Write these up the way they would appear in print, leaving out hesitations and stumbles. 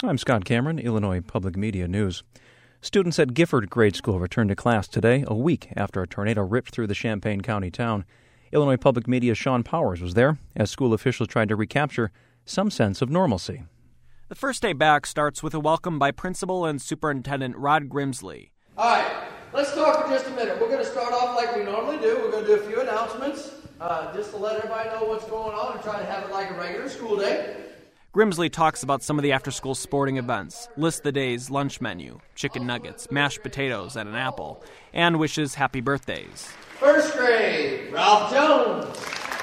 I'm Scott Cameron, Illinois Public Media News. Students at Gifford Grade School returned to class today, a week after a tornado ripped through the Champaign County town. Illinois Public Media's Sean Powers was there as school officials tried to recapture some sense of normalcy. The first day back starts with a welcome by Principal and Superintendent Rod Grimsley. All right, let's talk for just a minute. We're going to start off like we normally do. We're going to do a few announcements just to let everybody know what's going on and try to have it like a regular school day. Grimsley talks about some of the after-school sporting events, lists the day's lunch menu, chicken nuggets, mashed potatoes, and an apple, and wishes happy birthdays. First grade, Ralph Jones.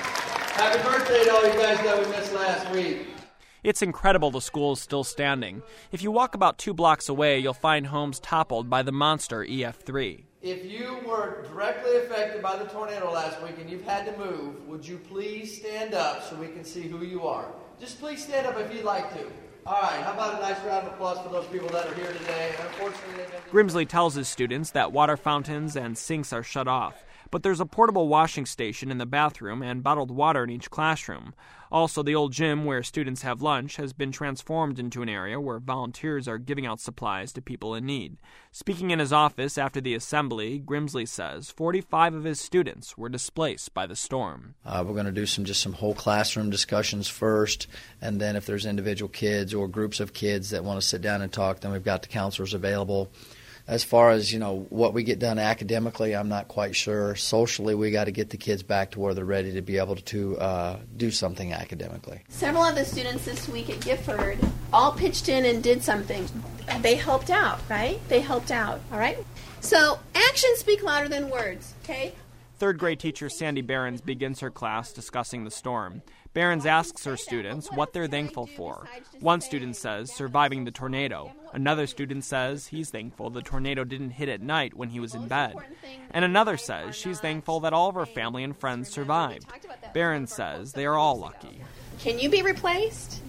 Happy birthday to all you guys that we missed last week. It's incredible the school is still standing. If you walk about 2 blocks away, you'll find homes toppled by the monster EF3. If you were directly affected by the tornado last week and you've had to move, would you please stand up so we can see who you are? Just please stand up if you'd like to. All right, how about a nice round of applause for those people that are here today? Unfortunately, Grimsley tells his students that water fountains and sinks are shut off, but there's a portable washing station in the bathroom and bottled water in each classroom. Also, the old gym where students have lunch has been transformed into an area where volunteers are giving out supplies to people in need. Speaking in his office after the assembly, Grimsley says 45 of his students were displaced by the storm. We're going to do some whole classroom discussions first, and then if there's individual kids or groups of kids that want to sit down and talk, then we've got the counselors available. As far as, what we get done academically, I'm not quite sure. Socially, we got to get the kids back to where they're ready to be able to do something academically. Several of the students this week at Gifford all pitched in and did something. They helped out, right? They helped out, all right? So actions speak louder than words, okay? Third grade teacher Sandy Behrens begins her class discussing the storm. Behrens asks her students what they're thankful for. One student says surviving the tornado. Another student says he's thankful the tornado didn't hit at night when he was in bed. And another says she's thankful that all of her family and friends survived. Behrens says they are all lucky. Can you be replaced?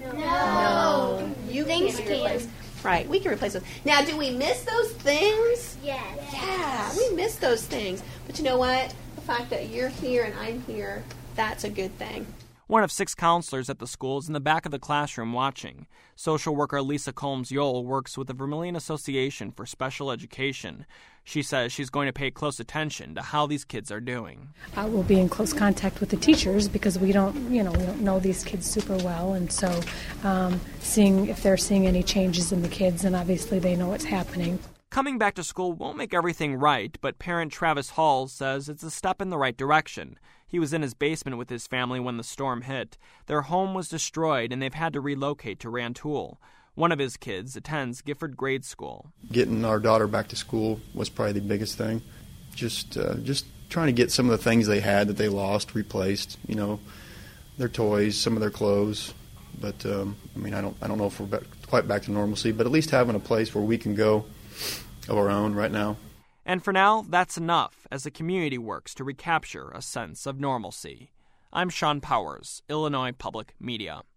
No. You can't be replaced. Right, we can replace those. Now, do we miss those things? Yes. Yeah, we miss those things. But you know what? The fact that you're here and I'm here, that's a good thing. One of 6 counselors at the school is in the back of the classroom watching. Social worker Lisa Combs-Yole works with the Vermilion Association for Special Education. She says she's going to pay close attention to how these kids are doing. We'll be in close contact with the teachers because we don't know these kids super well, and so seeing if they're seeing any changes in the kids, and obviously they know what's happening. Coming back to school won't make everything right, but parent Travis Hall says it's a step in the right direction. He was in his basement with his family when the storm hit. Their home was destroyed, and they've had to relocate to Rantoul. One of his kids attends Gifford Grade School. Getting our daughter back to school was probably the biggest thing. Just trying to get some of the things they had that they lost replaced. Their toys, some of their clothes. But I don't know if we're quite back to normalcy. But at least having a place where we can go of our own right now. And for now, that's enough as the community works to recapture a sense of normalcy. I'm Sean Powers, Illinois Public Media.